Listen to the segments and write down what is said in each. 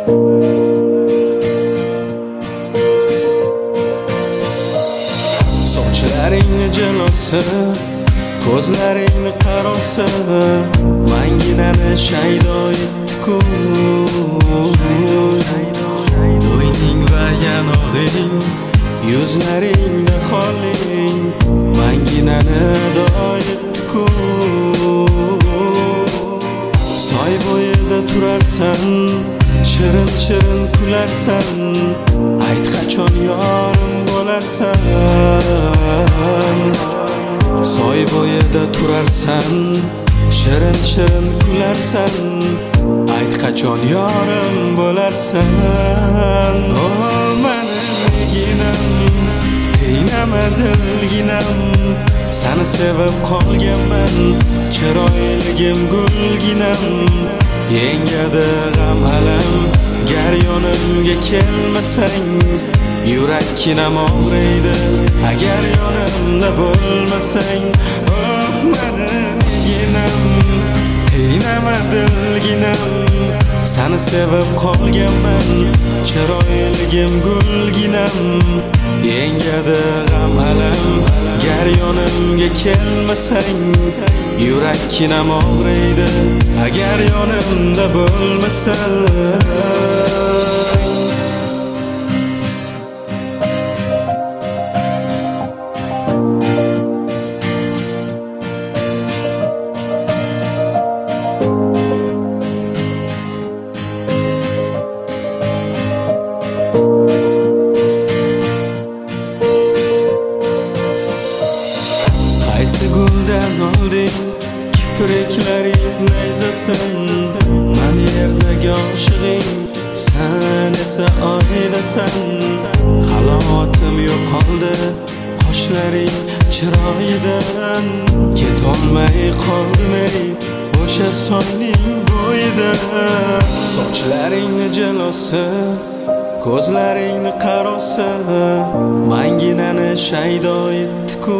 Sochlaringni jilosi, ko'zlaringni qarosi, manginani shaydo etdi-ku. Bo'yning va yanog'ing, yuzlaringda xoling, manginani ado etdi-ku. Soy bo'yida turarsan, shirin-shirin kularsan, ayt qachon yorim bo'larsan. Soy bo'yida turarsan, shirin-shirin kularsan, ayt qachon yorim bo'larsan. Oh meniginam, qiynama dilginam, seni sevib qolganman, chiroyligim gulginam. Yengadi g'am alam, gar yonimga kelmasang, yurakkinam og'riydi agar yonimda bo'lmasang. Oh meniginam, qiynama dilginam, seni sevib qolganman, chiroyligim gulginam. Yengadi g'am alam, gar yonimga kelmasang, yurakkinam og'riydi agar yonimda bo'lmasang. Qaysi guldan olding kipriklaring nayzasin, men yerdagi oshig'ing, sen esa oydasan. Halovatim yo'qoldi qoshlaring chiroyidan, ketolmay qoldim ey o'sha soyning bo'yida. Sochlaringni jilosi, ko'zlaringni qarosi, manginani shaydo etdi-ku.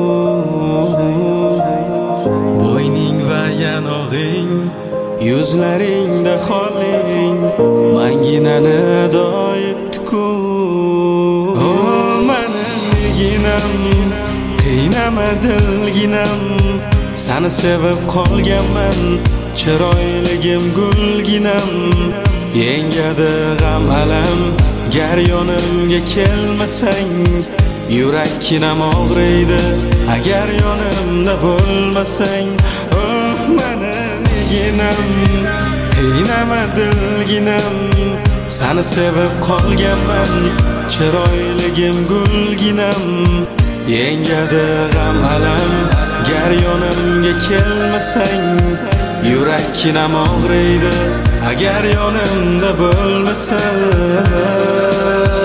Bo'yning va yanog'ing, yuzlaringda xoling, manginani ado etdi-ku. Oh meniginam, qiynama dilginam, seni sevib qolganman, chiroyligim gulginam. Yengadi g'am alam, gar yonimga kelmasang, yurakkinam og'riydi agar yonimda bo'lmasang. Oh meniginam, qiynama dilginam, seni sevib qolganman, chiroyligim gulginam. Yengadi g'am alam, gar yonimga kelmasang, yurakkinam og'riydi agar yonimda bo'lmasang.